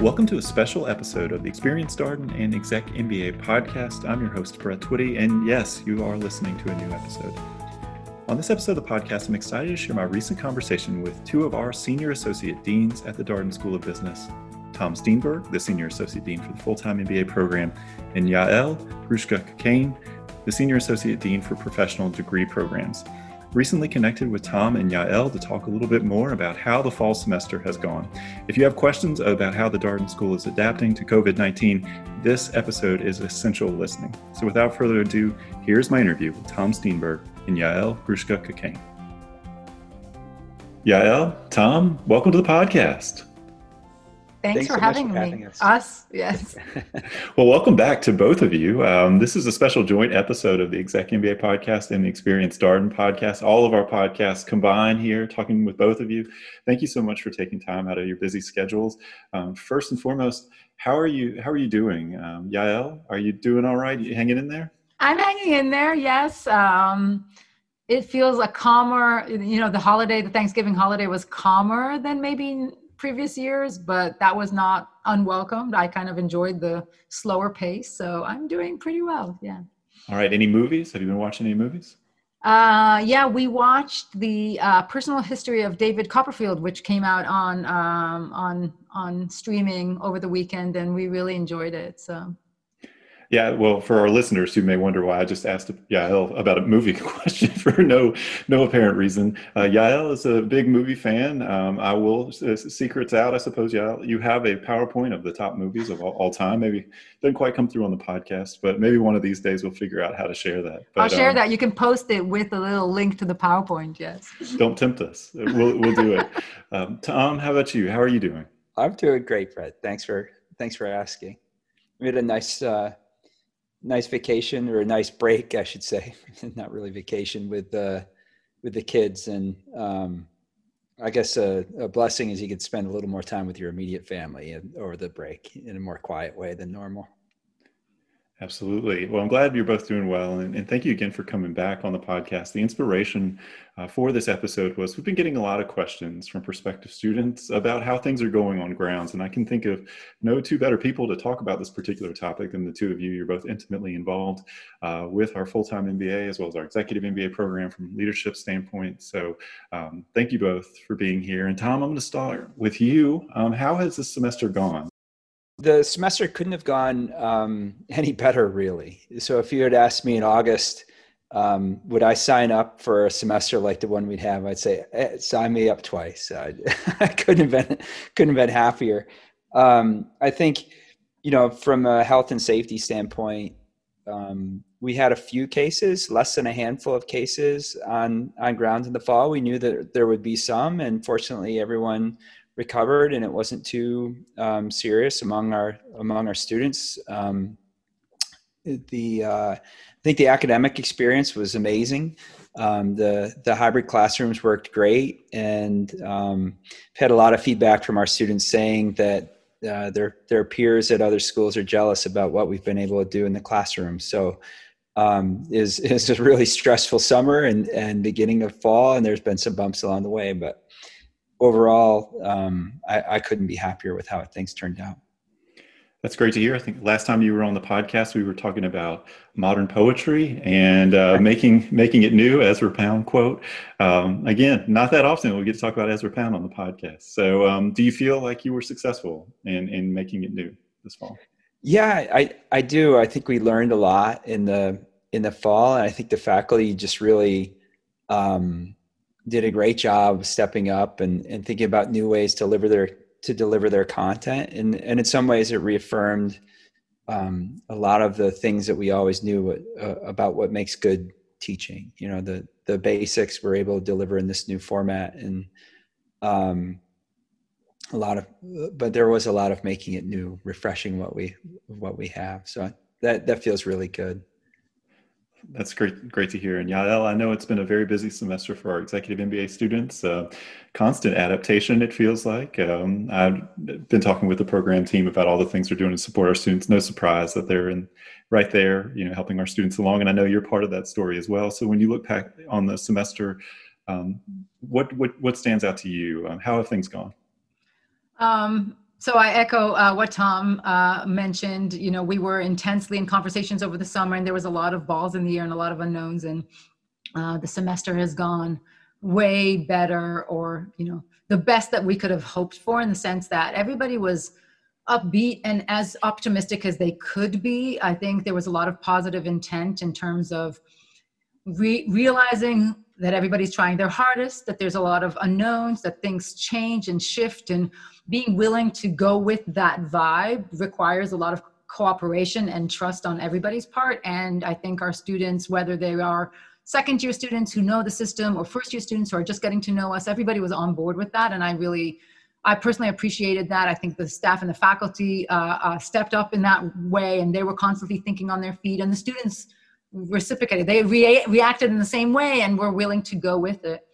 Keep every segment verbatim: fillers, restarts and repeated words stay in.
Welcome to a special episode of the Experienced Darden and Exec M B A podcast. I'm your host, Brett Twitty, and yes, you are listening to a new episode. On this episode of the podcast, I'm excited to share my recent conversation with two of our Senior Associate Deans at the Darden School of Business, Tom Steenberg, the Senior Associate Dean for the Full-Time M B A program, and Yael Grushka-Cocaine, the Senior Associate Dean for Professional Degree Programs. Recently connected with Tom and Yael to talk a little bit more about how the fall semester has gone. If you have questions about how the Darden School is adapting to covid nineteen, this episode is essential listening. So without further ado, here's my interview with Tom Steenberg and Yael Grushka-Cocaine. Yael, Tom, welcome to the podcast. Thanks, Thanks for, so having, for having us. us. Yes. Well, welcome back to both of you. Um, this is a special joint episode of the Exec M B A podcast and the Experienced Darden podcast. All of our podcasts combined here, talking with both of you. Thank you so much for taking time out of your busy schedules. Um, first and foremost, how are you? How are you doing, um, Yael? Are you doing all right? You hanging in there? I'm hanging in there. Yes. Um, it feels a calmer. You know, the holiday, the Thanksgiving holiday, was calmer than maybe previous years, but that was not unwelcomed. I kind of enjoyed the slower pace, so I'm doing pretty well. Yeah. All right. Any movies? Have you been watching any movies? Uh, yeah, we watched the uh, Personal History of David Copperfield, which came out on um, on on streaming over the weekend, and we really enjoyed it. So. Yeah, well, for our listeners who may wonder why I just asked Yael about a movie question for no no apparent reason, uh, Yael is a big movie fan. Um, I will, uh, secrets out, I suppose, Yael. You have a PowerPoint of the top movies of all, all time. Maybe doesn't quite come through on the podcast, but maybe one of these days we'll figure out how to share that. But, I'll share um, that. You can post it with a little link to the PowerPoint, yes. Don't tempt us. We'll, we'll do it. Um, Tom, how about you? How are you doing? I'm doing great, Brett. Thanks for, thanks for asking. We had a nice... Uh, nice vacation, or a nice break, I should say. Not really vacation, with uh, with the kids. And um, I guess a, a blessing is you could spend a little more time with your immediate family over the break in a more quiet way than normal. Absolutely. Well, I'm glad you're both doing well. And, and thank you again for coming back on the podcast. The inspiration uh, for this episode was we've been getting a lot of questions from prospective students about how things are going on grounds. And I can think of no two better people to talk about this particular topic than the two of you. You're both intimately involved uh, with our full-time M B A as well as our executive M B A program from a leadership standpoint. So um, thank you both for being here. And Tom, I'm going to start with you. Um, how has this semester gone? The semester couldn't have gone um, any better, really. So if you had asked me in August, um, would I sign up for a semester like the one we'd have, I'd say, eh, sign me up twice. I, I couldn't have been, couldn't have been happier. Um, I think, you know, from a health and safety standpoint, um, we had a few cases, less than a handful of cases on, on grounds in the fall. We knew that there would be some, and fortunately everyone recovered, and it wasn't too um, serious among our among our students. Um, the uh, I think the academic experience was amazing. Um, the the hybrid classrooms worked great, and um, had a lot of feedback from our students saying that uh, their their peers at other schools are jealous about what we've been able to do in the classroom. So um, is is a really stressful summer and and beginning of fall, and there's been some bumps along the way, but overall, um, I, I couldn't be happier with how things turned out. That's great to hear. I think last time you were on the podcast, we were talking about modern poetry and uh, making making it new, Ezra Pound quote. Um, again, not that often we get to talk about Ezra Pound on the podcast. So um, do you feel like you were successful in, in making it new this fall? Yeah, I, I do. I think we learned a lot in the in the fall. And I think the faculty just really um, did a great job stepping up and, and thinking about new ways to deliver their to deliver their content. And, and in some ways it reaffirmed um, a lot of the things that we always knew what, uh, about what makes good teaching. You know, the, the basics we're able to deliver in this new format, and um, a lot of, but there was a lot of making it new, refreshing what we, what we have. So that, that feels really good. That's great, great to hear. And Yael, I know it's been a very busy semester for our executive M B A students. Uh, constant adaptation, it feels like. Um, I've been talking with the program team about all the things we're doing to support our students. No surprise that they're in right there, you know, helping our students along. And I know you're part of that story as well. So when you look back on the semester, um, what what what stands out to you? Um, how have things gone? Um, So I echo uh, what Tom uh, mentioned. You know, we were intensely in conversations over the summer, and there was a lot of balls in the air and a lot of unknowns. And uh, the semester has gone way better, or, you know, the best that we could have hoped for, in the sense that everybody was upbeat and as optimistic as they could be. I think there was a lot of positive intent in terms of re- realizing that everybody's trying their hardest, that there's a lot of unknowns, that things change and shift, and being willing to go with that vibe requires a lot of cooperation and trust on everybody's part. And I think our students, whether they are second year students who know the system or first year students who are just getting to know us, everybody was on board with that. And I really, I personally appreciated that. I think the staff and the faculty uh, uh, stepped up in that way, and they were constantly thinking on their feet, and the students reciprocated. They re- reacted in the same way and were willing to go with it.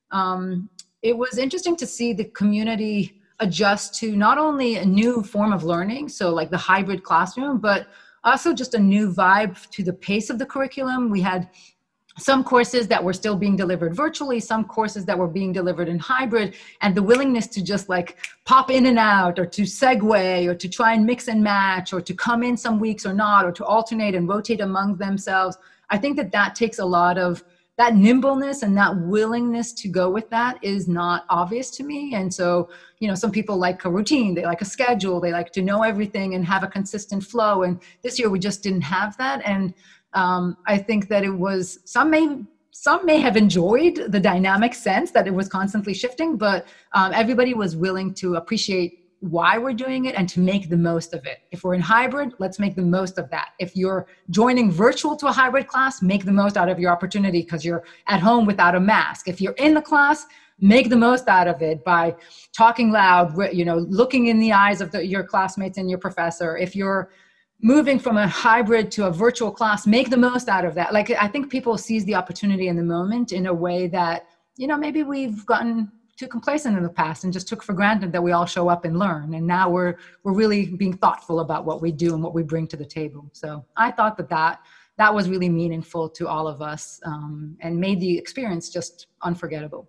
Um, it was interesting to see the community adjust to not only a new form of learning, so like the hybrid classroom, but also just a new vibe to the pace of the curriculum. We had some courses that were still being delivered virtually, some courses that were being delivered in hybrid, and the willingness to just like pop in and out, or to segue, or to try and mix and match, or to come in some weeks or not, or to alternate and rotate among themselves. I think that that takes a lot of that nimbleness, and that willingness to go with that is not obvious to me. And so, you know, some people like a routine, they like a schedule, they like to know everything and have a consistent flow. And this year we just didn't have that. And um, I think that it was, some may, some may have enjoyed the dynamic sense that it was constantly shifting, but um, everybody was willing to appreciate why we're doing it and to make the most of it. If we're in hybrid, let's make the most of that. If you're joining virtual to a hybrid class, make the most out of your opportunity because you're at home without a mask. If you're in the class, make the most out of it by talking loud, you know, looking in the eyes of the, your classmates and your professor. If you're moving from a hybrid to a virtual class, make the most out of that. Like, I think people seize the opportunity in the moment in a way that, you know, maybe we've gotten too complacent in the past and just took for granted that we all show up and learn. And now we're we're really being thoughtful about what we do and what we bring to the table. So I thought that that, that was really meaningful to all of us, um, and made the experience just unforgettable.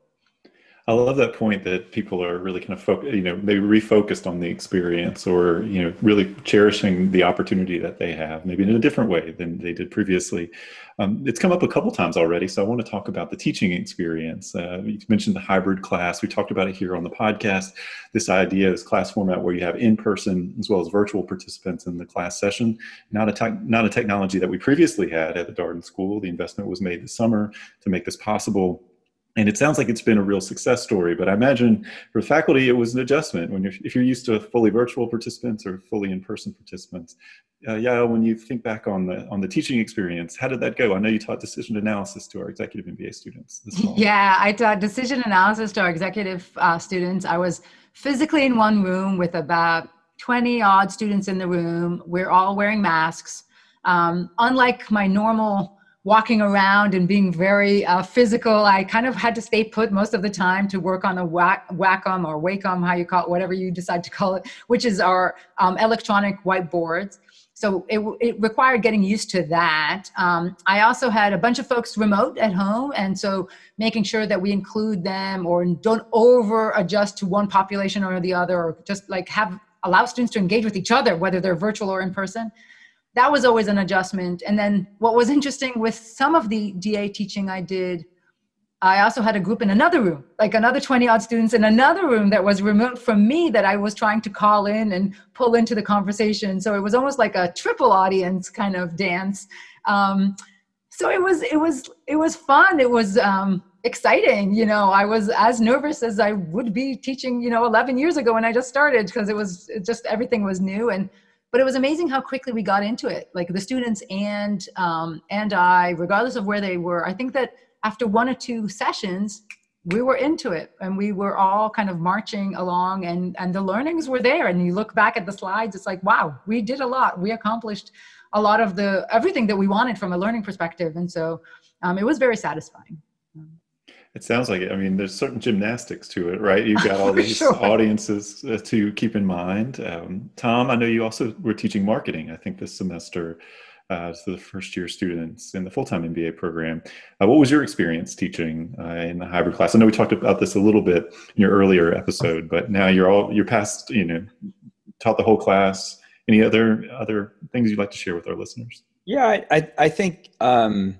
I love that point that people are really kind of, fo- you know, maybe refocused on the experience, or, you know, really cherishing the opportunity that they have, maybe in a different way than they did previously. Um, it's come up a couple times already, so I want to talk about the teaching experience. Uh, you mentioned the hybrid class. We talked about it here on the podcast, this idea, this class format where you have in-person as well as virtual participants in the class session, not a, te- not a technology that we previously had at the Darden School. The investment was made this summer to make this possible. And it sounds like it's been a real success story, but I imagine for faculty, it was an adjustment. When you're, if you're used to fully virtual participants or fully in-person participants, uh, yeah, when you think back on the on the teaching experience, how did that go? I know you taught decision analysis to our executive M B A students this fall. Yeah, I taught decision analysis to our executive uh, students. I was physically in one room with about twenty odd students in the room. We're all wearing masks. Um, unlike my normal walking around and being very uh, physical, I kind of had to stay put most of the time to work on a Wac- Wacom or Wacom, how you call it, whatever you decide to call it, which is our um, electronic whiteboards. So it, it required getting used to that. Um, I also had a bunch of folks remote at home, and so making sure that we include them or don't over adjust to one population or the other, or just like have allow students to engage with each other, whether they're virtual or in person. That was always an adjustment. And then what was interesting with some of the D A teaching I did, I also had a group in another room, like another twenty odd students in another room that was remote from me that I was trying to call in and pull into the conversation. So it was almost like a triple audience kind of dance. Um, so it was, it was, it was fun. It was um, exciting. You know, I was as nervous as I would be teaching, you know, eleven years ago when I just started, because it was it just, everything was new. And But it was amazing how quickly we got into it. Like the students and um, and I, regardless of where they were, I think that after one or two sessions, we were into it, and we were all kind of marching along, and, and the learnings were there. And you look back at the slides, it's like, wow, we did a lot. We accomplished a lot of the, everything that we wanted from a learning perspective. And so um, it was very satisfying. It sounds like it. I mean, there's certain gymnastics to it, right? You've got all these sure. audiences uh, to keep in mind. Um, Tom, I know you also were teaching marketing, I think, this semester uh, to the first year students in the full-time M B A program. Uh, what was your experience teaching uh, in the hybrid class? I know we talked about this a little bit in your earlier episode, but now you're all, you're past, you know, taught the whole class. Any other other things you'd like to share with our listeners? Yeah, I, I, I think um,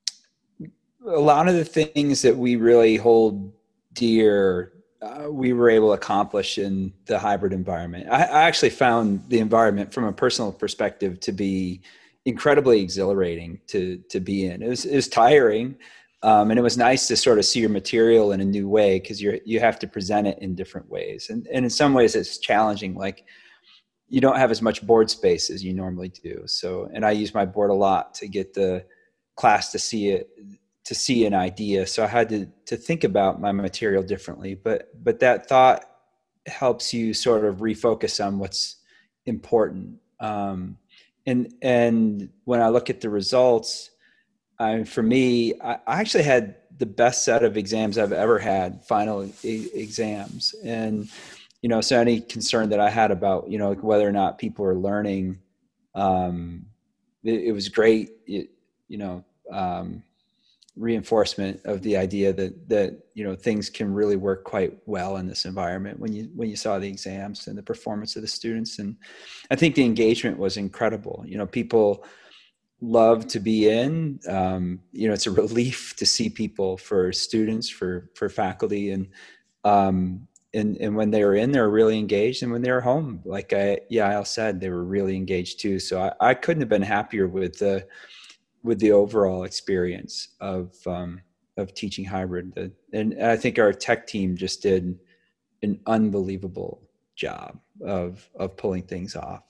a lot of the things that we really hold dear, uh, we were able to accomplish in the hybrid environment. I, I actually found the environment from a personal perspective to be incredibly exhilarating to to be in. It was, it was tiring, um, and it was nice to sort of see your material in a new way, because you you have to present it in different ways. And, and in some ways it's challenging, like you don't have as much board space as you normally do. So, and I use my board a lot to get the class to see it, to see an idea. So I had to, to think about my material differently, but, but that thought helps you sort of refocus on what's important. Um, and, and when I look at the results, I, for me, I, I actually had the best set of exams I've ever had, final e- exams. And, you know, so any concern that I had about, you know, like whether or not people are learning, um, it, it was great, it, you know, um, reinforcement of the idea that, that, you know, things can really work quite well in this environment when you, when you saw the exams and the performance of the students. And I think the engagement was incredible. You know, people love to be in, um, you know, it's a relief to see people, for students, for, for faculty. And, um, And, and when they were in, they were really engaged. And when they were home, like I, Yael said, they were really engaged too. So I, I couldn't have been happier with the, with the overall experience of, um, of teaching hybrid. The, and I think our tech team just did an unbelievable job of, of pulling things off.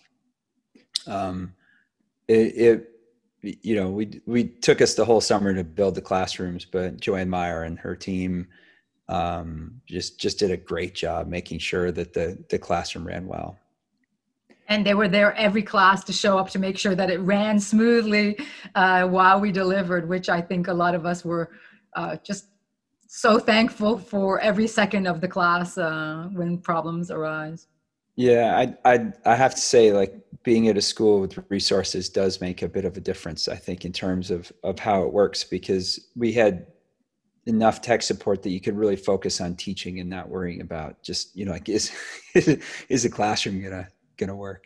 Um, it, it, you know, we, we took us the whole summer to build the classrooms, but Joanne Meyer and her team, um, just, just did a great job making sure that the, the classroom ran well. And they were there every class to show up to make sure that it ran smoothly uh, while we delivered, which I think a lot of us were uh, just so thankful for every second of the class uh, when problems arise. Yeah, I, I, I have to say, like, being at a school with resources does make a bit of a difference, I think, in terms of, of how it works, because we had enough tech support that you could really focus on teaching and not worrying about just, you know, like, is, is the classroom gonna, gonna work?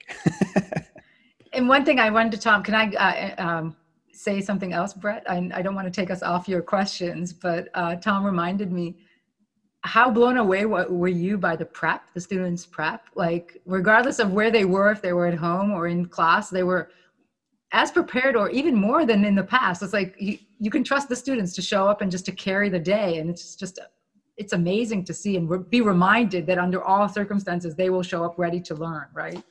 And one thing I wanted to, Tom, can I uh, um, say something else, Brett? I, I don't want to take us off your questions, but uh, Tom reminded me, how blown away what, were you by the prep, the students' prep? Like, regardless of where they were, if they were at home or in class, they were as prepared or even more than in the past. It's like, you, you can trust the students to show up and just to carry the day. And it's just, it's amazing to see and re- be reminded that under all circumstances, they will show up ready to learn, right?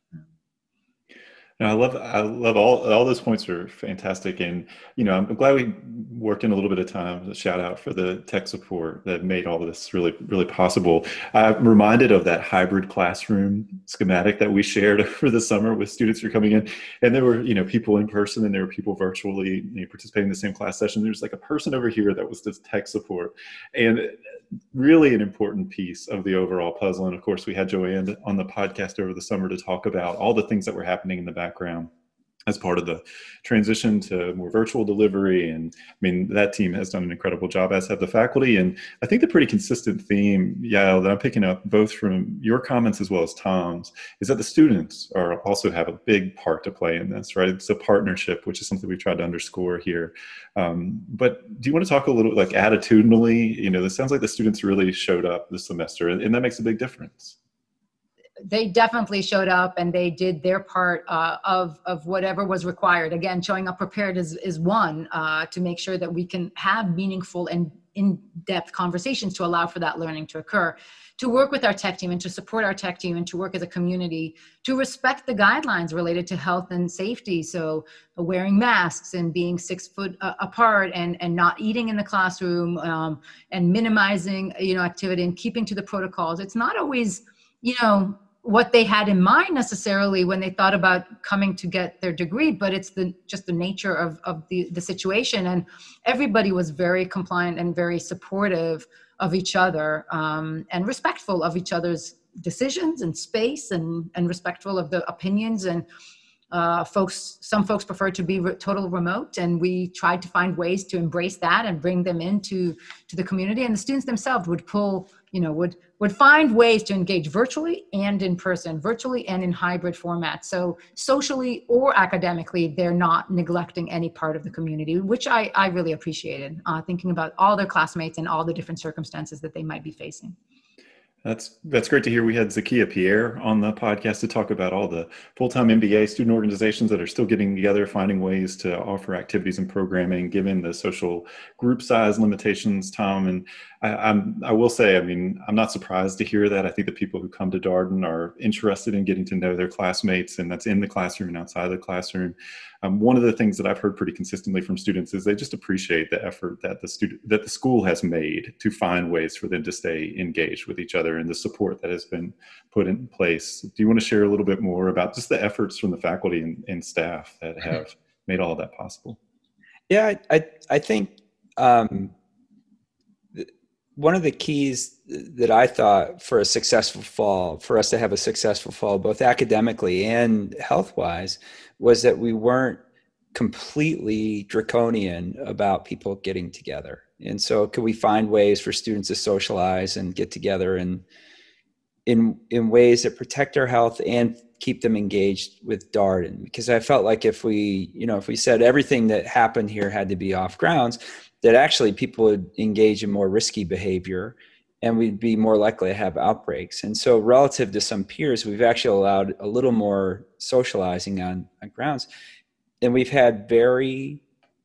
No, I love, I love all, all those points are fantastic. And, you know, I'm glad we worked in a little bit of time. A shout out for the tech support that made all of this really, really possible. I'm reminded of that hybrid classroom schematic that we shared over the summer with students who are coming in. And there were, you know, people in person and there were people virtually, you know, participating in the same class session. There's like a person over here that was just tech support. And really an important piece of the overall puzzle. And of course, we had Joanne on the podcast over the summer to talk about all the things that were happening in the background as part of the transition to more virtual delivery. And I mean, that team has done an incredible job, as have the faculty. And I think the pretty consistent theme, Yael, that I'm picking up both from your comments as well as Tom's, is that the students are also have a big part to play in this, right? It's a partnership, which is something we've tried to underscore here. Um, but do you want to talk a little, like, attitudinally? You know, this sounds like the students really showed up this semester, and that makes a big difference. They definitely showed up and they did their part uh, of, of whatever was required. Again, showing up prepared is, is one, uh, to make sure that we can have meaningful and in-depth conversations to allow for that learning to occur, to work with our tech team and to support our tech team and to work as a community, to respect the guidelines related to health and safety. So uh, wearing masks and being six foot uh, apart and, and not eating in the classroom, um, and minimizing, you know, activity and keeping to the protocols. It's not always, you know, what they had in mind necessarily when they thought about coming to get their degree, but it's the just the nature of, of the, the situation. And everybody was very compliant and very supportive of each other, um, and respectful of each other's decisions and space, and, and respectful of the opinions. And Uh, folks, some folks prefer to be re- total remote, and we tried to find ways to embrace that and bring them into to the community. And the students themselves would pull, you know, would would find ways to engage virtually and in person, virtually and in hybrid formats. So socially or academically, they're not neglecting any part of the community, which I, I really appreciated, uh, thinking about all their classmates and all the different circumstances that they might be facing. That's that's great to hear. We had Zakia Pierre on the podcast to talk about all the full-time M B A student organizations that are still getting together, finding ways to offer activities and programming, given the social group size limitations, Tom. And I, I'm, I will say, I mean, I'm not surprised to hear that. I think the people who come to Darden are interested in getting to know their classmates, and that's in the classroom and outside the classroom. Um, one of the things that I've heard pretty consistently from students is they just appreciate the effort that the student that the school has made to find ways for them to stay engaged with each other and the support that has been put in place. Do you want to share a little bit more about just the efforts from the faculty and, and staff that have made all of that possible? Yeah, I I, I think um, one of the keys that I thought for a successful fall, for us to have a successful fall, both academically and health-wise, was that we weren't completely draconian about people getting together. And so could we find ways for students to socialize and get together and in in ways that protect our health and keep them engaged with Darden? Because I felt like if we, you know, if we said everything that happened here had to be off grounds, that actually people would engage in more risky behavior and we'd be more likely to have outbreaks. And so relative to some peers, we've actually allowed a little more socializing on, on grounds. And we've had very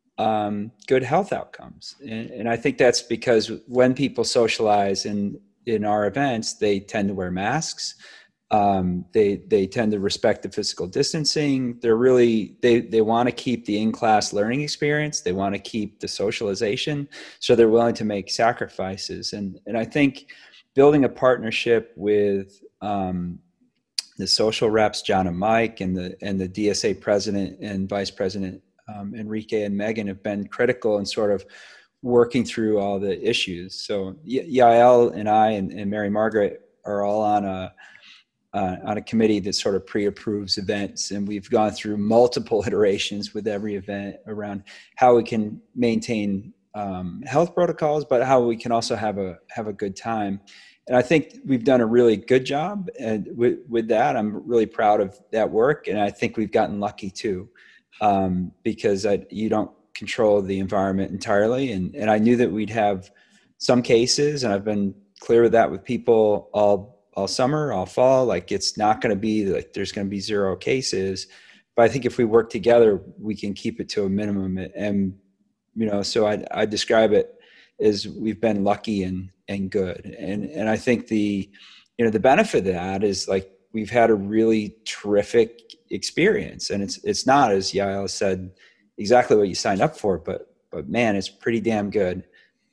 um, good health outcomes. And, and I think that's because when people socialize in, in our events, they tend to wear masks. Um, they they tend to respect the physical distancing. They're really, they, they want to keep the in-class learning experience. They want to keep the socialization. So they're willing to make sacrifices. And, and I think building a partnership with um, the social reps, John and Mike, and the, and the D S A president and vice president, um, Enrique and Megan, have been critical in sort of working through all the issues. So Yael and I and, and Mary Margaret are all on a, Uh, on a committee that sort of pre-approves events. And we've gone through multiple iterations with every event around how we can maintain um, health protocols, but how we can also have a have a good time. And I think we've done a really good job and with, with that. I'm really proud of that work. And I think we've gotten lucky too, um, because I, you don't control the environment entirely. And, and I knew that we'd have some cases, and I've been clear with that with people all all summer, all fall. Like, it's not going to be like there's going to be zero cases, but I think if we work together, we can keep it to a minimum. And, you know, so I, I describe it as we've been lucky and, and good. And, and I think the, you know, the benefit of that is, like, we've had a really terrific experience, and it's, it's not, as Yael said, exactly what you signed up for, but, but man, it's pretty damn good.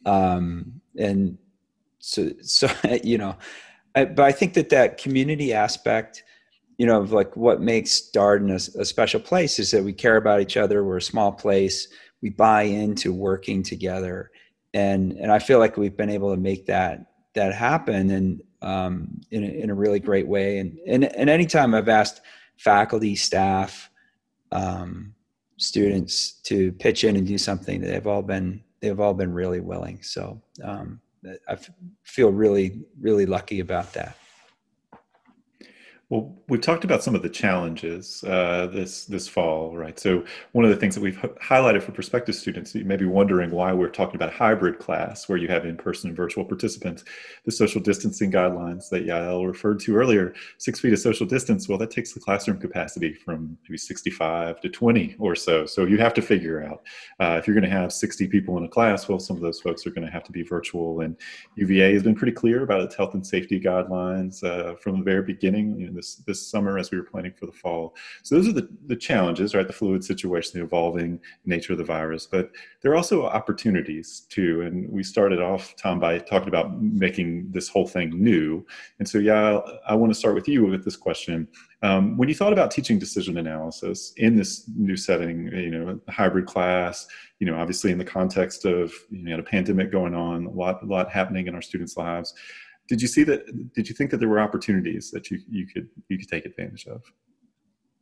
Um, and so, so, you know, I, but I think that that community aspect, you know, of like what makes Darden a, a special place is that we care about each other. We're a small place. We buy into working together. And, and I feel like we've been able to make that, that happen and um, in, a, in a really great way. And, and, and anytime I've asked faculty, staff, um, students to pitch in and do something, they've all been, they've all been really willing. So, um, I feel really, really lucky about that. Well, we've talked about some of the challenges uh, this this fall, right? So one of the things that we've h- highlighted for prospective students, you may be wondering why we're talking about hybrid class, where you have in-person and virtual participants, the social distancing guidelines that Yael referred to earlier, six feet of social distance, well, that takes the classroom capacity from maybe sixty-five to twenty or so. So you have to figure out uh, if you're going to have sixty people in a class, well, some of those folks are going to have to be virtual. And U V A has been pretty clear about its health and safety guidelines uh, from the very beginning. You know, this this summer as we were planning for the fall. So those are the, the challenges, right? The fluid situation, the evolving nature of the virus, but there are also opportunities too. And we started off, Tom, by talking about making this whole thing new. And so, yeah, I want to start with you with this question. Um, when you thought about teaching decision analysis in this new setting, you know, a hybrid class, you know, obviously in the context of, you know, a pandemic going on, a lot, a lot happening in our students' lives, Did you see that? Did you think that there were opportunities that you, you could you could take advantage of?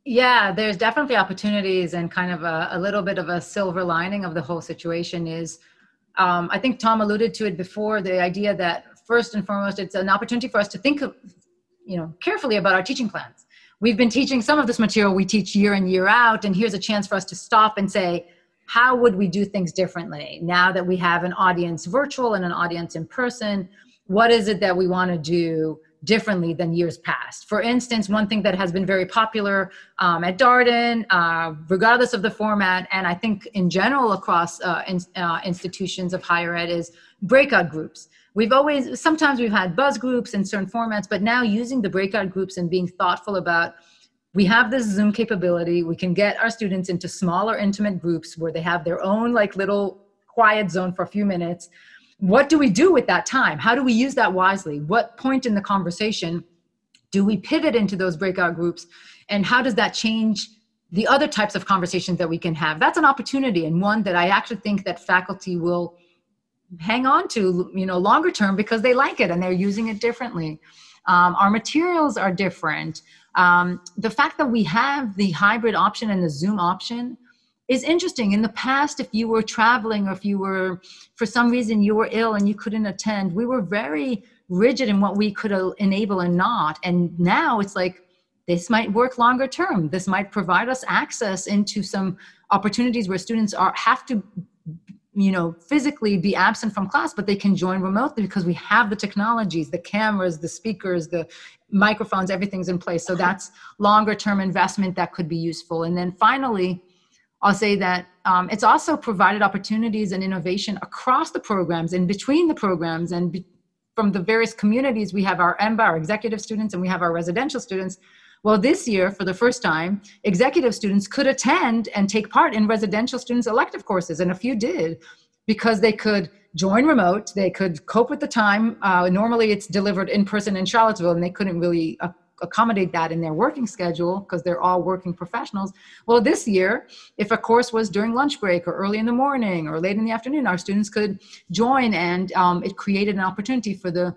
Yeah, there's definitely opportunities, and kind of a, a little bit of a silver lining of the whole situation is, um, I think Tom alluded to it before, the idea that first and foremost, it's an opportunity for us to think of, you know, carefully about our teaching plans. We've been teaching some of this material we teach year in, year out, and here's a chance for us to stop and say, how would we do things differently now that we have an audience virtual and an audience in person? What is it that we want to do differently than years past? For instance, one thing that has been very popular um, at Darden, uh, regardless of the format, and I think in general across uh, in, uh, institutions of higher ed, is breakout groups. We've always, sometimes we've had buzz groups in certain formats, but now using the breakout groups and being thoughtful about, we have this Zoom capability, we can get our students into smaller, intimate groups where they have their own like little quiet zone for a few minutes. What do we do with that time? How do we use that wisely? What point in the conversation do we pivot into those breakout groups? And how does that change the other types of conversations that we can have? That's an opportunity, and one that I actually think that faculty will hang on to, you know, longer term, because they like it and they're using it differently. Um, our materials are different. Um, the fact that we have the hybrid option and the Zoom option is interesting. In the past, if you were traveling or if you were, for some reason, you were ill and you couldn't attend, we were very rigid in what we could enable and not. And now it's like, this might work longer term. This might provide us access into some opportunities where students are have to, you know, physically be absent from class, but they can join remotely because we have the technologies, the cameras, the speakers, the microphones, everything's in place. So that's longer term investment that could be useful. And then finally, I'll say that um, it's also provided opportunities and innovation across the programs, in between the programs, and be, from the various communities. We have our E M B A, our executive students, and we have our residential students. Well, this year, for the first time, executive students could attend and take part in residential students' elective courses, and a few did, because they could join remote, they could cope with the time. Uh, normally, it's delivered in person in Charlottesville, and they couldn't really uh, accommodate that in their working schedule because they're all working professionals. Well, this year, if a course was during lunch break or early in the morning or late in the afternoon, our students could join, and um, it created an opportunity for the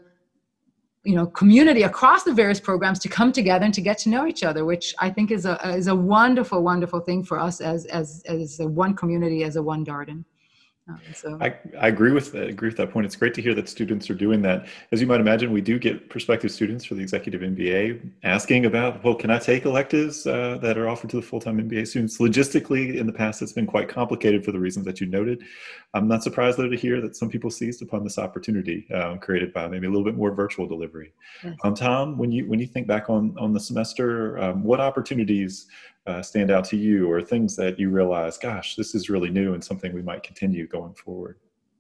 you know, community across the various programs to come together and to get to know each other, which I think is a is a wonderful, wonderful thing for us as as as a one community, as a one Darden. Um, so. I, I agree with that, agree with that point. It's great to hear that students are doing that. As you might imagine, we do get prospective students for the executive M B A asking about, well, can I take electives uh, that are offered to the full-time M B A students? Logistically, in the past, it's been quite complicated for the reasons that you noted. I'm not surprised, though, to hear that some people seized upon this opportunity um, created by maybe a little bit more virtual delivery. Yes. Um, Tom, when you when you think back on, on the semester, um, what opportunities Uh, stand out to you, or things that you realize, gosh, this is really new and something we might continue going forward?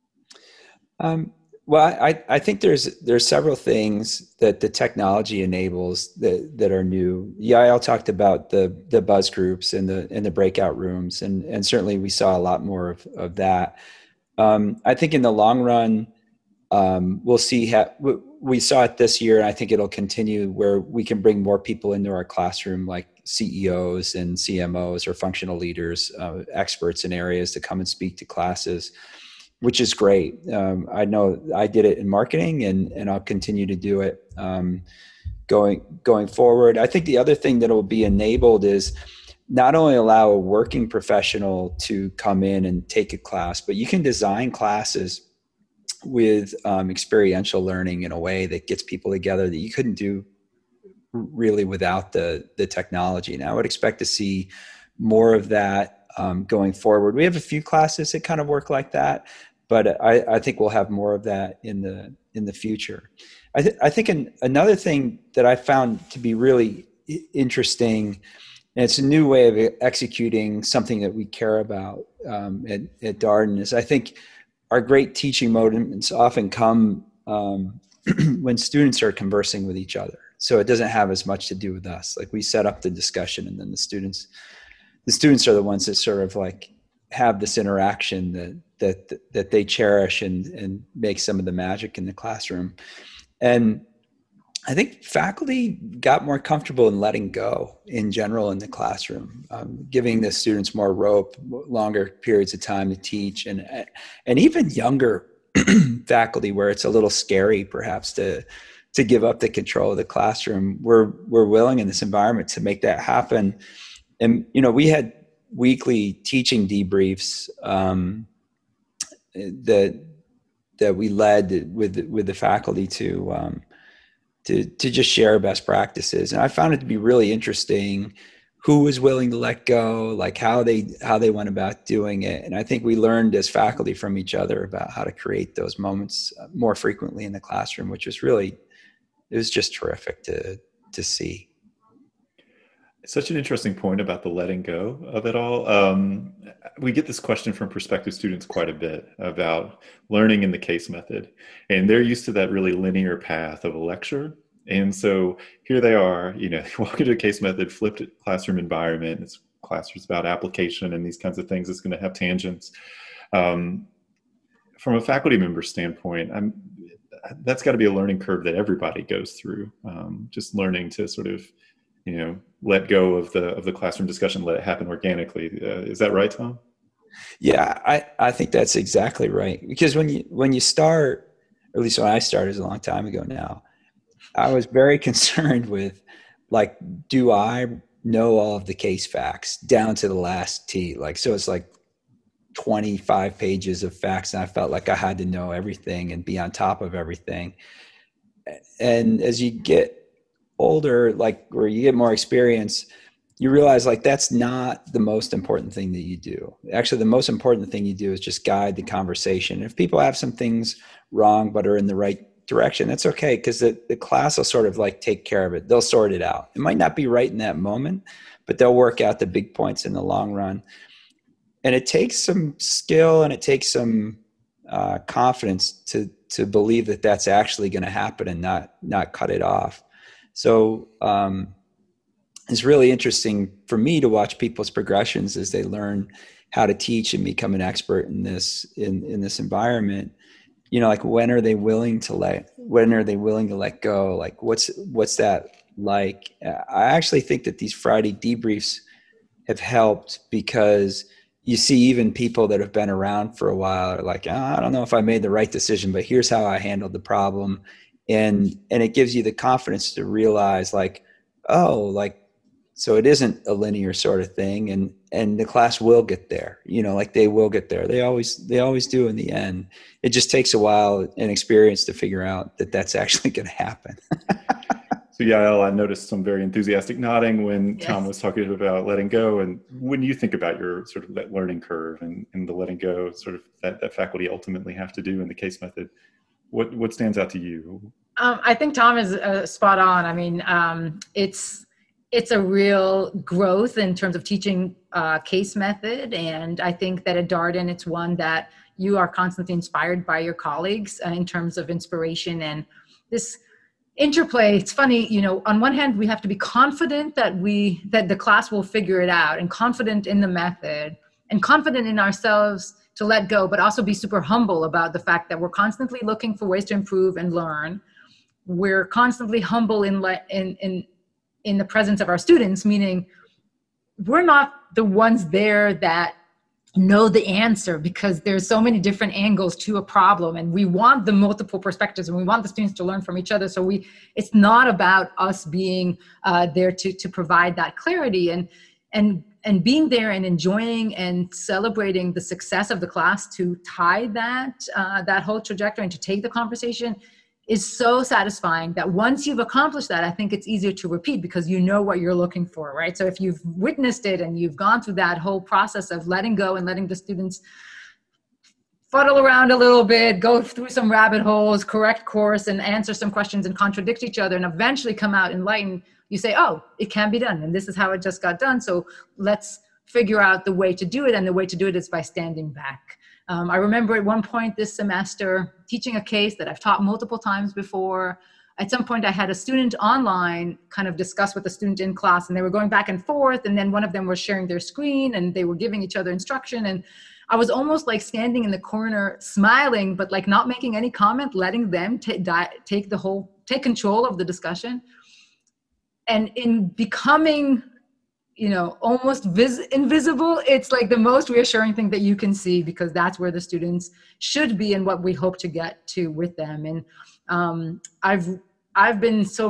Um, well, I, I think there's there's several things that the technology enables that, that are new. Yael talked about the the buzz groups and the and the breakout rooms, and and certainly we saw a lot more of, of that. Um, I think in the long run, um, we'll see how we saw it this year, and I think it'll continue, where we can bring more people into our classroom, like C E Os and C M Os or functional leaders, uh, experts in areas to come and speak to classes, which is great. Um, I know I did it in marketing, and, and I'll continue to do it um, going going forward. I think the other thing that will be enabled is not only allow a working professional to come in and take a class, but you can design classes with um, experiential learning in a way that gets people together that you couldn't do really without the the technology. And I would expect to see more of that um, going forward. We have a few classes that kind of work like that, but I, I think we'll have more of that in the in the future. I, th- I think an, another thing that I found to be really interesting, and it's a new way of executing something that we care about um, at, at Darden, is I think our great teaching moments often come um, when students are conversing with each other. So it doesn't have as much to do with us. Like, we set up the discussion, and then the students, the students are the ones that sort of like have this interaction that that that they cherish and and make some of the magic in the classroom. And I think faculty got more comfortable in letting go in general in the classroom, um, giving the students more rope, longer periods of time to teach, and and even younger faculty, where it's a little scary perhaps to to give up the control of the classroom. We're we're willing in this environment to make that happen. and, you know, we had weekly teaching debriefs um, that, that we led with, with the faculty to, um, to, to just share best practices. And I found it to be really interesting who was willing to let go, like how they, how they went about doing it. And I think we learned as faculty from each other about how to create those moments more frequently in the classroom, which was really, it was just terrific to, to see. Such an interesting point about the letting go of it all. Um, we get this question from prospective students quite a bit about learning in the case method, and they're used to that really linear path of a lecture. And so here they are, you know, walk into a case method, flipped classroom environment. It's classrooms about application and these kinds of things. It's going to have tangents. Um, from a faculty member standpoint, I'm, that's got to be a learning curve that everybody goes through. Um, just learning to sort of, you know, let go of the of the classroom discussion, let it happen organically. Uh, is that right, Tom? Yeah, I, I think that's exactly right. Because when you when you start, or at least when I started a long time ago now, I was very concerned with, like, do I know all of the case facts down to the last T? Like, so it's like twenty-five pages of facts, and I felt like I had to know everything and be on top of everything. And as you get older, like, or you get more experience, you realize, like, that's not the most important thing that you do. Actually, the most important thing you do is just guide the conversation. If people have some things wrong but are in the right direction, that's okay, because the, the class will sort of like take care of it. They'll sort it out. It might not be right in that moment, but they'll work out the big points in the long run. And it takes some skill and it takes some uh, confidence to to believe that that's actually going to happen and not not cut it off. So um, it's really interesting for me to watch people's progressions as they learn how to teach and become an expert in this in in this environment. You know, like, when are they willing to let, when are they willing to let go? Like, what's, what's that like? I actually think that these Friday debriefs have helped, because you see even people that have been around for a while are like, oh, I don't know if I made the right decision, but here's how I handled the problem. And, and it gives you the confidence to realize, like, oh, like, so it isn't a linear sort of thing. And, and the class will get there, you know, like they will get there. They always, they always do in the end. It just takes a while and experience to figure out that that's actually going to happen. So Yael, I noticed some very enthusiastic nodding when Yes. Tom was talking about letting go. And when you think about your sort of that learning curve and, and the letting go sort of that, that faculty ultimately have to do in the case method, what, what stands out to you? Um, I think Tom is uh, spot on. I mean, um, it's, it's a real growth in terms of teaching uh, case method. And I think that at Darden, it's one that you are constantly inspired by your colleagues uh, in terms of inspiration and this interplay. It's funny, you know, on one hand, we have to be confident that we, that the class will figure it out, and confident in the method and confident in ourselves to let go, but also be super humble about the fact that we're constantly looking for ways to improve and learn. We're constantly humble in, le- in, in, in the presence of our students, meaning we're not the ones there that know the answer, because there's so many different angles to a problem, and we want the multiple perspectives, and we want the students to learn from each other. So we, it's not about us being uh, there to, to provide that clarity, and, and, and being there and enjoying and celebrating the success of the class to tie that, uh, that whole trajectory and to take the conversation is so satisfying that once you've accomplished that, I think it's easier to repeat, because you know what you're looking for, right? So if you've witnessed it and you've gone through that whole process of letting go and letting the students fuddle around a little bit, go through some rabbit holes, correct course, and answer some questions and contradict each other, and eventually come out enlightened, you say, oh, it can be done, and this is how it just got done. So let's figure out the way to do it, and the way to do it is by standing back. Um, I remember at one point this semester teaching a case that I've taught multiple times before. At some point I had a student online kind of discuss with a student in class, and they were going back and forth, and then one of them was sharing their screen and they were giving each other instruction, and I was almost like standing in the corner smiling, but like not making any comment, letting them t- di- take the whole, take control of the discussion. And in becoming, you know, almost vis- invisible, it's like the most reassuring thing that you can see, because that's where the students should be and what we hope to get to with them. And um, I've I've been so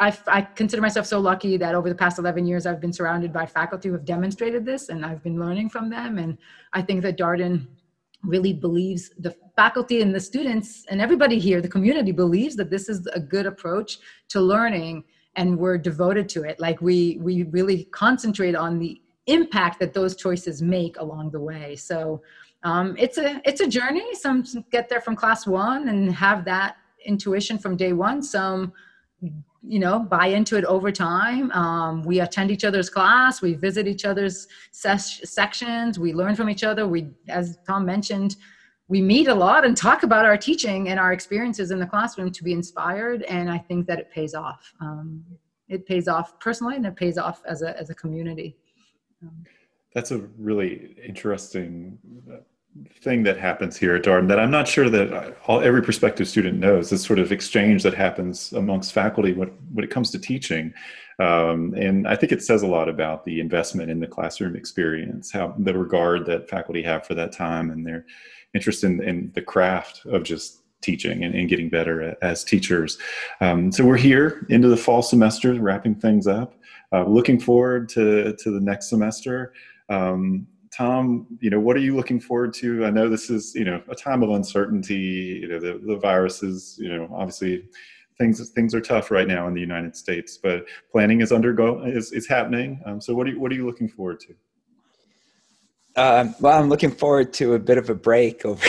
I, I consider myself so lucky that over the past eleven years, I've been surrounded by faculty who have demonstrated this, and I've been learning from them. And I think that Darden really believes, the faculty and the students and everybody here, the community believes that this is a good approach to learning, and we're devoted to it. Like we, we really concentrate on the impact that those choices make along the way. So um, it's a, it's a journey. Some get there from class one and have that intuition from day one. Some, you know, buy into it over time. Um, we attend each other's class. We visit each other's ses- sections. We learn from each other. We, as Tom mentioned, we meet a lot and talk about our teaching and our experiences in the classroom to be inspired. And I think that it pays off. Um, it pays off personally, and it pays off as a, as a community. Um, That's a really interesting thing that happens here at Darden that I'm not sure that all, every prospective student knows, this sort of exchange that happens amongst faculty when, when it comes to teaching. Um, and I think it says a lot about the investment in the classroom experience, how the regard that faculty have for that time and their interest in, in the craft of just teaching and, and getting better as teachers. Um, so we're here into the fall semester, wrapping things up, uh, looking forward to, to the next semester. Um, Tom, you know, what are you looking forward to? I know this is, you know, a time of uncertainty. You know, the, the virus is, you know, obviously things things are tough right now in the United States, but planning is undergo is is happening. Um, so what are you what are you looking forward to? Um, well, I'm looking forward to a bit of a break over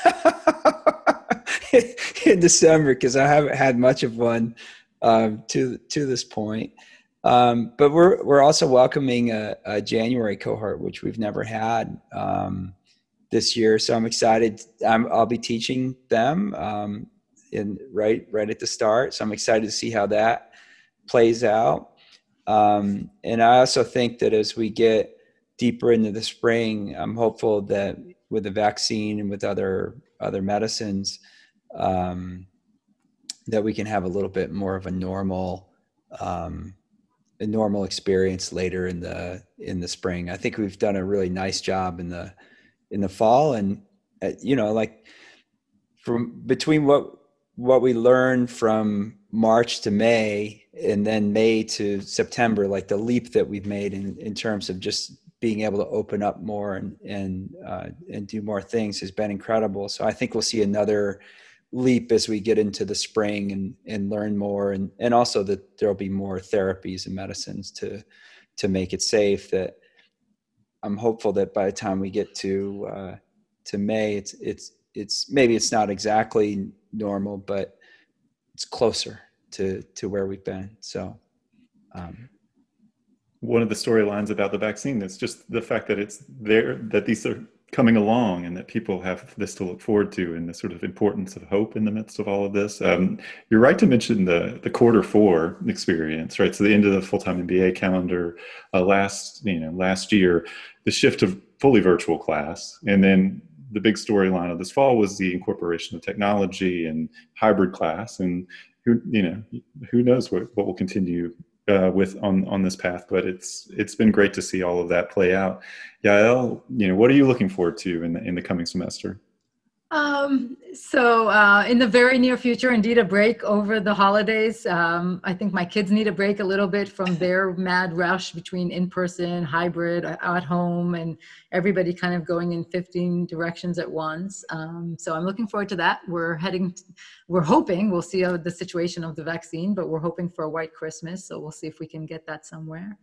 in December because I haven't had much of one um, to to this point. Um, but we're we're also welcoming a, a January cohort, which we've never had um, this year. So I'm excited. I'm, I'll be teaching them um, in right right at the start. So I'm excited to see how that plays out. Um, and I also think that as we get deeper into the spring, I'm hopeful that with the vaccine and with other other medicines, um, that we can have a little bit more of a normal. Um, a normal experience later in the in the spring. I think we've done a really nice job in the in the fall, and uh, you know, like from between what what we learned from March to May and then May to September, like the leap that we've made in in terms of just being able to open up more and and uh, and do more things has been incredible. So I think we'll see another leap as we get into the spring and, and learn more. And, and also that there'll be more therapies and medicines to, to make it safe. That I'm hopeful that by the time we get to, uh, to May, it's, it's, it's, maybe it's not exactly normal, but it's closer to, to where we've been. So, um, one of the storylines about the vaccine is just the fact that it's there, that these are coming along and that people have this to look forward to, and the sort of importance of hope in the midst of all of this. Um, you're right to mention the the quarter four experience, right? So the end of the full-time M B A calendar uh, last, you know, last year, the shift to fully virtual class. And then the big storyline of this fall was the incorporation of technology and hybrid class. And who, you know, who knows what, what will continue Uh, with on on this path, but it's it's been great to see all of that play out. Yael, you know, what are you looking forward to in the, in the coming semester? Um, so uh, in the very near future, indeed, a break over the holidays. Um, I think my kids need a break a little bit from their mad rush between in-person, hybrid, at home, and everybody kind of going in fifteen directions at once. Um, so I'm looking forward to that. We're heading, to, we're hoping, we'll see how the situation of the vaccine, but we're hoping for a white Christmas. So we'll see if we can get that somewhere.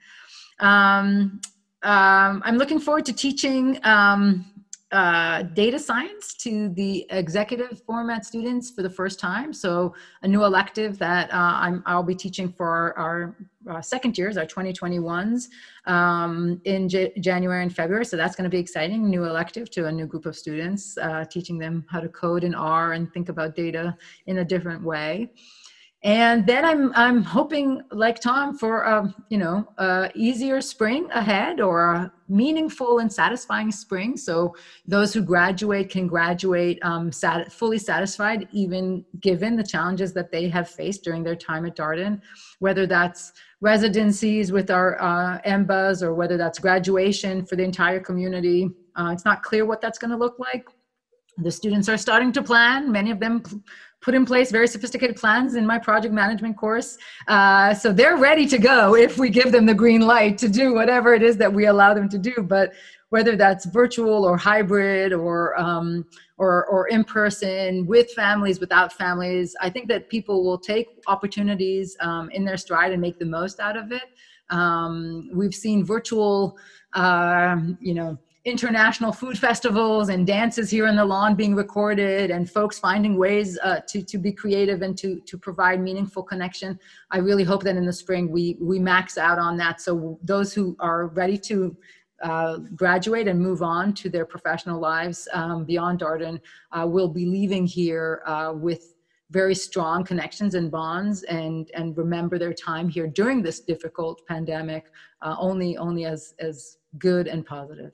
Um, um, I'm looking forward to teaching um, uh, data science to the executive format students for the first time. So a new elective that uh, I'm, I'll be teaching for our, our uh, second years, our twenty twenty-ones um, in J- January and February. So that's going to be exciting. New elective to a new group of students, uh, teaching them how to code in R and think about data in a different way. And then I'm I'm hoping, like Tom, for a, you know, a easier spring ahead, or a meaningful and satisfying spring. So those who graduate can graduate um, sat- fully satisfied, even given the challenges that they have faced during their time at Darden, whether that's residencies with our uh, M B As, or whether that's graduation for the entire community. Uh, it's not clear what that's going to look like. The students are starting to plan. Many of them put in place very sophisticated plans in my project management course. Uh, so they're ready to go if we give them the green light to do whatever it is that we allow them to do. But whether that's virtual or hybrid or um, or, or in person, with families, without families, I think that people will take opportunities um, in their stride and make the most out of it. Um, we've seen virtual, uh, you know, international food festivals and dances here on the lawn being recorded, and folks finding ways uh, to to be creative and to to provide meaningful connection. I really hope that in the spring we we max out on that. So those who are ready to uh, graduate and move on to their professional lives um, beyond Darden uh, will be leaving here uh, with very strong connections and bonds, and and remember their time here during this difficult pandemic uh, only only as as good and positive.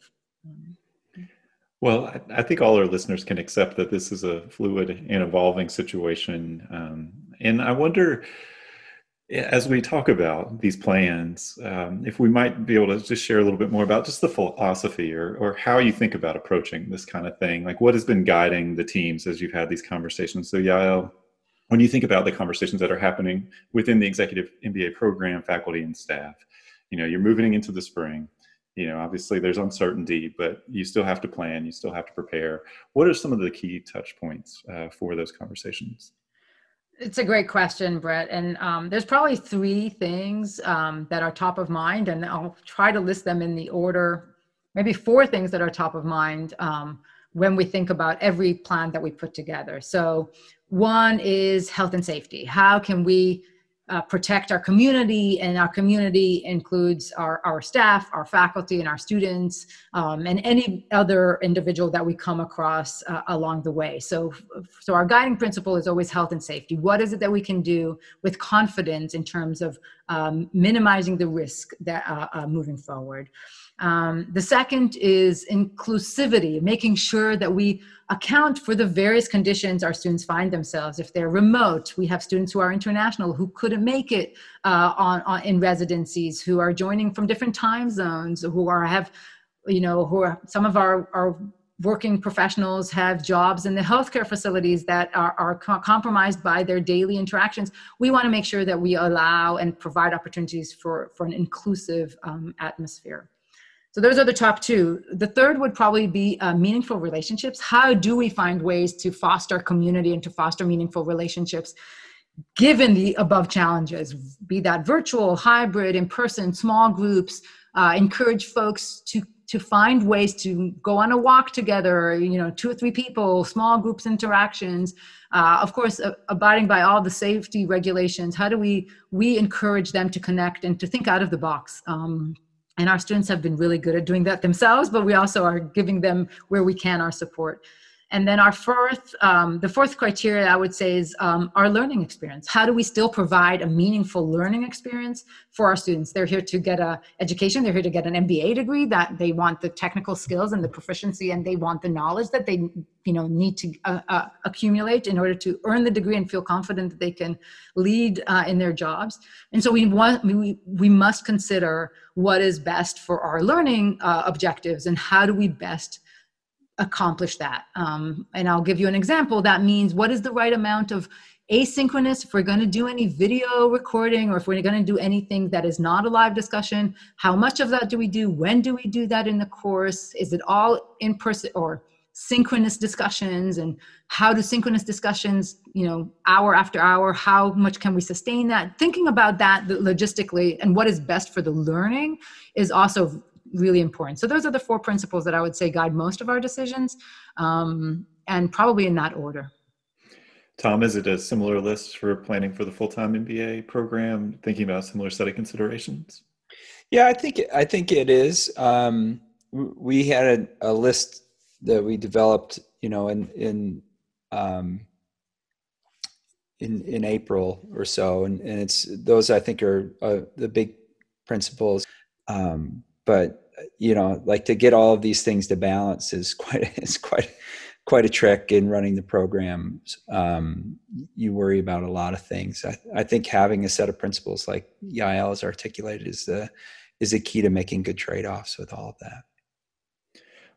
Well, I, I think all our listeners can accept that this is a fluid and evolving situation. Um, and I wonder, as we talk about these plans, um, if we might be able to just share a little bit more about just the philosophy or, or how you think about approaching this kind of thing. Like, what has been guiding the teams as you've had these conversations? So, Yael, when you think about the conversations that are happening within the Executive M B A program, faculty and staff, you know, you're moving into the spring. You know, obviously there's uncertainty, but you still have to plan, you still have to prepare. What are some of the key touch points uh, for those conversations? It's a great question, Brett. And um, there's probably three things um, that are top of mind, and I'll try to list them in the order, maybe four things that are top of mind um, when we think about every plan that we put together. So one is health and safety. How can we Uh, protect our community? And our community includes our, our staff, our faculty, and our students, um, and any other individual that we come across uh, along the way. So, so our guiding principle is always health and safety. What is it that we can do with confidence in terms of um, minimizing the risk that uh, uh, moving forward? Um, the second is inclusivity, making sure that we account for the various conditions our students find themselves. If they're remote, we have students who are international who couldn't make it uh, on, on in residencies, who are joining from different time zones, who are have, you know, who are some of our, our working professionals have jobs in the healthcare facilities that are, are co- compromised by their daily interactions. We want to make sure that we allow and provide opportunities for, for an inclusive um, atmosphere. So those are the top two. The third would probably be uh, meaningful relationships. How do we find ways to foster community and to foster meaningful relationships given the above challenges, be that virtual, hybrid, in person, small groups, uh, encourage folks to to find ways to go on a walk together, you know, two or three people, small groups interactions, uh, of course, uh, abiding by all the safety regulations. How do we, we encourage them to connect and to think out of the box? Um, And our students have been really good at doing that themselves, but we also are giving them where we can our support. And then our fourth, um, the fourth criteria I would say is um, our learning experience. How do we still provide a meaningful learning experience for our students? They're here to get an education. They're here to get an M B A degree, that they want the technical skills and the proficiency, and they want the knowledge that they, you know, need to uh, uh, accumulate in order to earn the degree and feel confident that they can lead uh, in their jobs. And so we want, we, we must consider what is best for our learning uh, objectives and how do we best accomplish that. Um, and I'll give you an example. That means, what is the right amount of asynchronous, if we're going to do any video recording, or if we're going to do anything that is not a live discussion, how much of that do we do? When do we do that in the course? Is it all in person or synchronous discussions? And how do synchronous discussions, you know, hour after hour, how much can we sustain that? Thinking about that logistically and what is best for the learning is also really important. So those are the four principles that I would say guide most of our decisions, um, and probably in that order. Tom, is it a similar list for planning for the full-time M B A program, thinking about a similar set of considerations? Yeah, I think I think it is. Um, we had a, a list that we developed, you know, in in um, in in April or so, and, and it's those I think are uh, the big principles. Um, but you know, like to get all of these things to balance is quite it's quite quite a trick in running the programs. Um, you worry about a lot of things. I, I think having a set of principles like Yael has articulated is the is the key to making good trade-offs with all of that.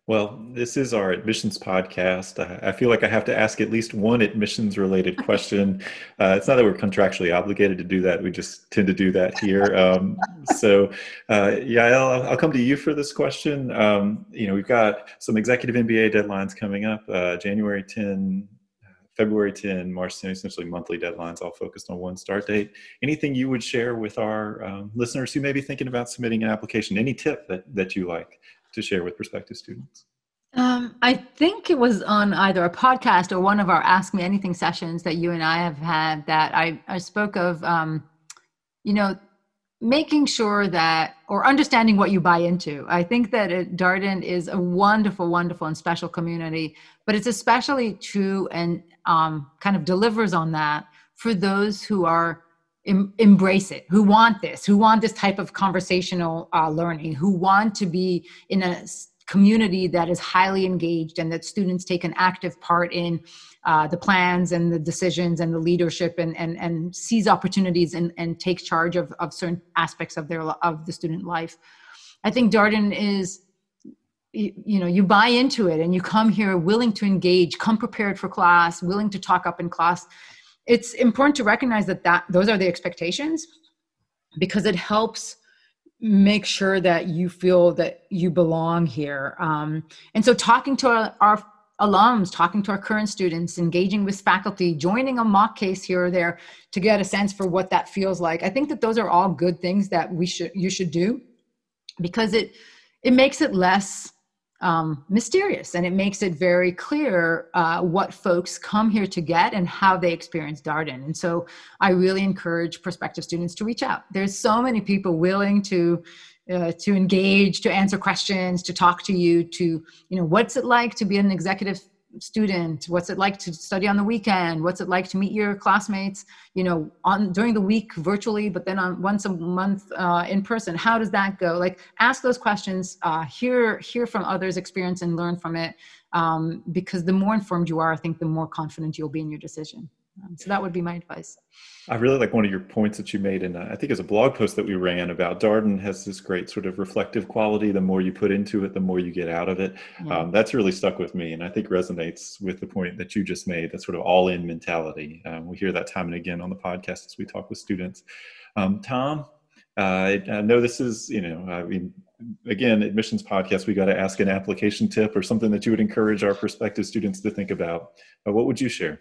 Well, this is our admissions podcast. I, I feel like I have to ask at least one admissions related question. Uh, it's not that we're contractually obligated to do that. We just tend to do that here. Um, so, uh, Yael, I'll, I'll come to you for this question. Um, you know, we've got some executive M B A deadlines coming up, uh, January tenth, February tenth, March tenth, essentially monthly deadlines, all focused on one start date. Anything you would share with our um, listeners who may be thinking about submitting an application? Any tip that, that you like to share with prospective students? Um, I think it was on either a podcast or one of our Ask Me Anything sessions that you and I have had that I, I spoke of, um, you know, making sure that, or understanding what you buy into. I think that it, Darden is a wonderful, wonderful and special community, but it's especially true and um, kind of delivers on that for those who are em- embrace it, who want this, who want this type of conversational uh, learning, who want to be in a community that is highly engaged and that students take an active part in uh, the plans and the decisions and the leadership and and, and seize opportunities and, and takes charge of, of certain aspects of their of the student life. I think Darden is, you, you know, you buy into it and you come here willing to engage, come prepared for class, willing to talk up in class. It's important to recognize that, that those are the expectations, because it helps make sure that you feel that you belong here. Um, and so talking to our, our alums, talking to our current students, engaging with faculty, joining a mock case here or there to get a sense for what that feels like. I think that those are all good things that we should, you should do, because it, it makes it less um, mysterious, and it makes it very clear uh, what folks come here to get and how they experience Darden. And so I really encourage prospective students to reach out. There's so many people willing to uh, to engage, to answer questions, to talk to you, to, you know, what's it like to be an executive student? What's it like to study on the weekend? What's it like to meet your classmates, you know, on during the week virtually, but then on once a month uh, in person? How does that go? Like, ask those questions, uh, hear, hear from others' experience and learn from it. Um, because the more informed you are, I think the more confident you'll be in your decision. Um, so that would be my advice. I really like one of your points that you made in, uh, I think it's a blog post that we ran about Darden has this great sort of reflective quality. The more you put into it, the more you get out of it. Yeah. Um, that's really stuck with me, and I think resonates with the point that you just made, that sort of all-in mentality. Um, we hear that time and again on the podcast as we talk with students. Um, Tom, uh, I, I know this is, you know, I mean, again, admissions podcast, we got to ask an application tip or something that you would encourage our prospective students to think about. Uh, what would you share?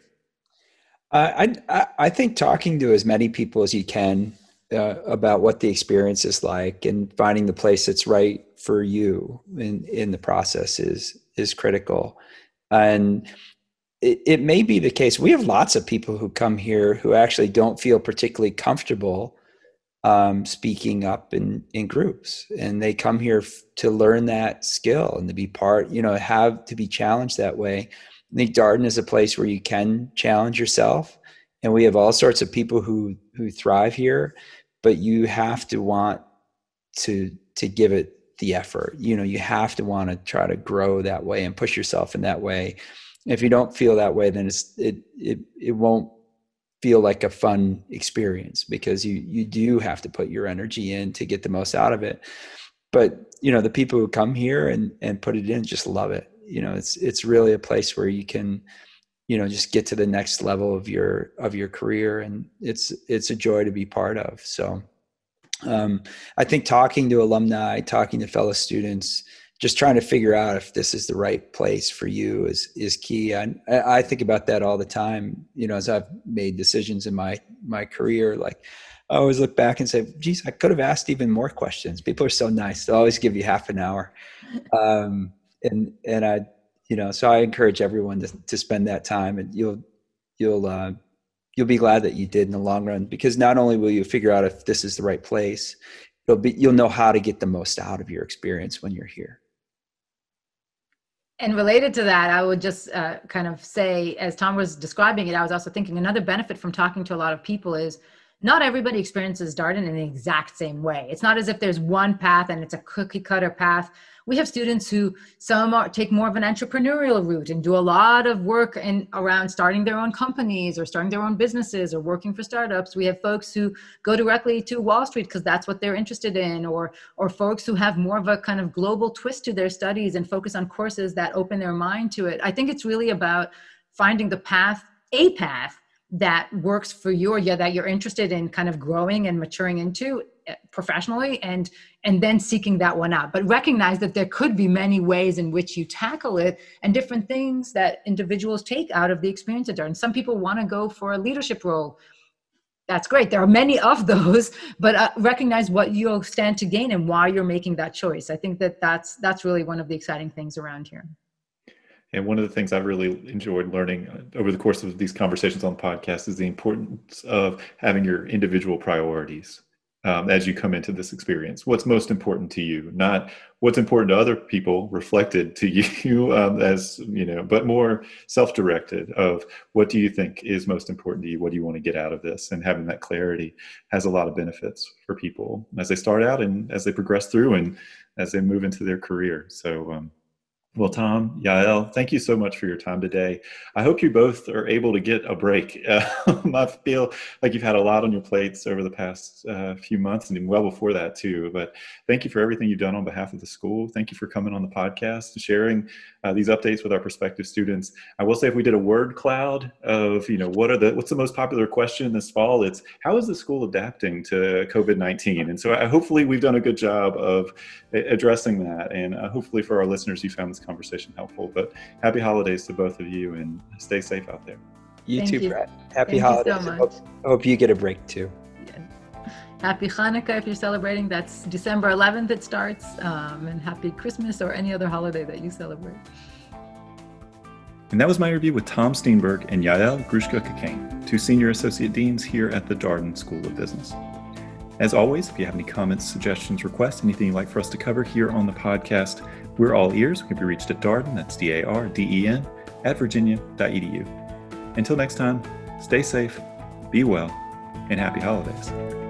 Uh, I I think talking to as many people as you can uh, about what the experience is like, and finding the place that's right for you in in the process is is critical. And it, it may be the case. We have lots of people who come here who actually don't feel particularly comfortable um, speaking up in in groups, and they come here f- to learn that skill and to be part, you know, have to be challenged that way. I think Darden is a place where you can challenge yourself, and we have all sorts of people who who thrive here, but you have to want to to give it the effort. You know, you have to want to try to grow that way and push yourself in that way. If you don't feel that way, then it's it it it won't feel like a fun experience, because you you do have to put your energy in to get the most out of it. But you know, the people who come here and and put it in just love it. You know, it's it's really a place where you can, you know, just get to the next level of your of your career, and it's it's a joy to be part of. So um, I think talking to alumni, talking to fellow students, just trying to figure out if this is the right place for you is is key. And I, I think about that all the time. You know, as I've made decisions in my my career, like I always look back and say, geez, I could have asked even more questions. People are so nice. They'll always give you half an hour. Um, And, and I, you know, so I encourage everyone to, to spend that time, and you'll, you'll, uh, you'll be glad that you did in the long run, because not only will you figure out if this is the right place, it'll be, you'll know how to get the most out of your experience when you're here. And related to that, I would just uh, kind of say, as Tom was describing it, I was also thinking another benefit from talking to a lot of people is not everybody experiences Darden in the exact same way. It's not as if there's one path and it's a cookie cutter path. We have students who some are, take more of an entrepreneurial route and do a lot of work in, around starting their own companies or starting their own businesses or working for startups. We have folks who go directly to Wall Street because that's what they're interested in, or, or folks who have more of a kind of global twist to their studies and focus on courses that open their mind to it. I think it's really about finding the path, a path that works for you, or yeah, that you're interested in kind of growing and maturing into professionally, and and then seeking that one out. But recognize that there could be many ways in which you tackle it and different things that individuals take out of the experience at Darden. Some people want to go for a leadership role. That's great. There are many of those, but uh, recognize what you'll stand to gain and why you're making that choice. I think that that's that's really one of the exciting things around here. And one of the things I've really enjoyed learning over the course of these conversations on the podcast is the importance of having your individual priorities um, as you come into this experience. What's most important to you, not what's important to other people reflected to you um, as, you know, but more self-directed of what do you think is most important to you? What do you want to get out of this? And having that clarity has a lot of benefits for people as they start out and as they progress through and as they move into their career. So, um, Well, Tom, Yael, thank you so much for your time today. I hope you both are able to get a break. Um, I feel like you've had a lot on your plates over the past uh, few months and well before that too. But thank you for everything you've done on behalf of the school. Thank you for coming on the podcast and sharing uh, these updates with our prospective students. I will say if we did a word cloud of, you know, what are the what's the most popular question this fall, it's how is the school adapting to COVID nineteen? And so I, hopefully we've done a good job of addressing that. And uh, hopefully for our listeners, you found this conversation helpful. But happy holidays to both of you and stay safe out there. You Thank too, you. Brett. Happy Thank holidays. you so I much. hope, I hope you get a break too. Yeah. Happy Hanukkah if you're celebrating. That's December eleventh it starts. Um, and happy Christmas or any other holiday that you celebrate. And that was my interview with Tom Steenberg and Yael Grushka-Cockayne, two senior associate deans here at the Darden School of Business. As always, if you have any comments, suggestions, requests, anything you'd like for us to cover here on the podcast, we're all ears. We can be reached at Darden, that's D A R D E N, at virginia dot e d u. Until next time, stay safe, be well, and happy holidays.